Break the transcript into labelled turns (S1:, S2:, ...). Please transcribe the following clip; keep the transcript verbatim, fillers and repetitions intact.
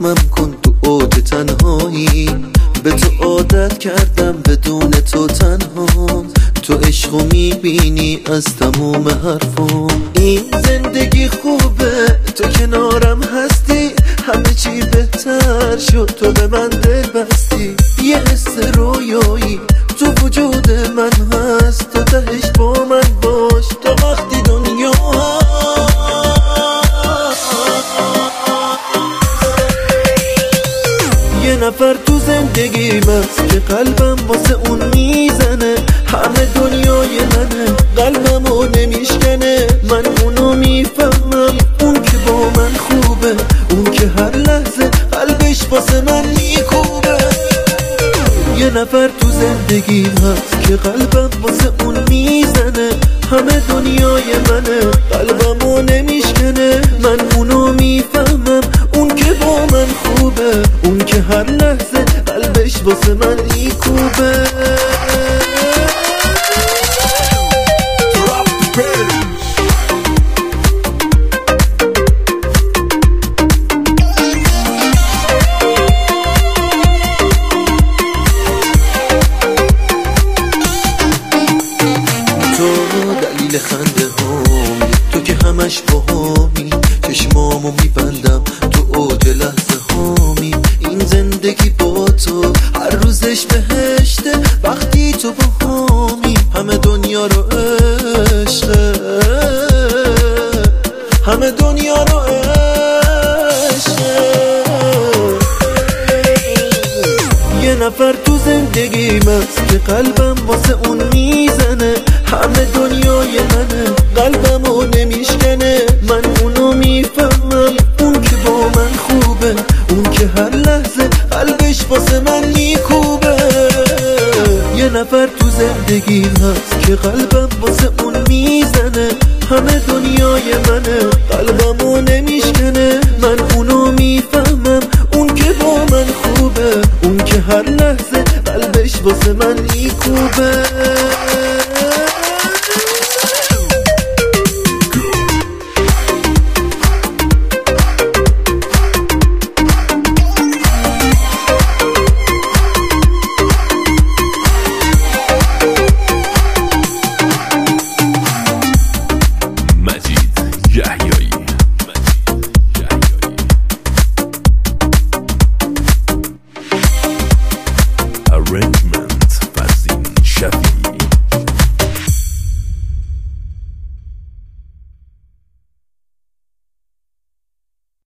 S1: زخمم کن تو اوج تنهایی، به تو عادت کردم بدون تو تنها، تو عشقو میبینی از تموم حرفم. این زندگی خوبه تو کنارم هستی، همه چی بهتر شد تو به من دل بستی. یه حس رویایی تو وجود من هست، تو تهش با من باش تا وقتی دنیا یه نفر تو زندگی هست که قلبم واسه اون میزنه، همه دنیای منه قلبمو نمیشکنه. من اونو میفهمم، اون که با من خوبه، اون که هر لحظه قلبش واسه من میکوبه. یه نفر تو زندگی هست که قلبم واسه اون میزنه، همه دنیای منه قلبمو نمیشکنه. من اونو میفهمم، اون که با من خوبه، اون که هر لحظه قلبش واسه من میکوبه. دلیل خنده هامی، تو که همش باهامی، چشمامو میبندم تو اوج لحظه هامی. این زندگی با تو هر روزش بهشته، وقتی تو باهامی. همه دنیا رو عشقه، همه دنیا رو عشقه. یه نفر تو زندگی هست که قلبم واسه اون میزنه، همه دنیای منه قلبمو نمیشکنه. من اونو میفهمم، اون که با من خوبه، اون که هر لحظه قلبش واسه من میکوبه. یه نفر تو زندگی هست که قلبم واسه اون میزنه، همه دنیای منه قلبم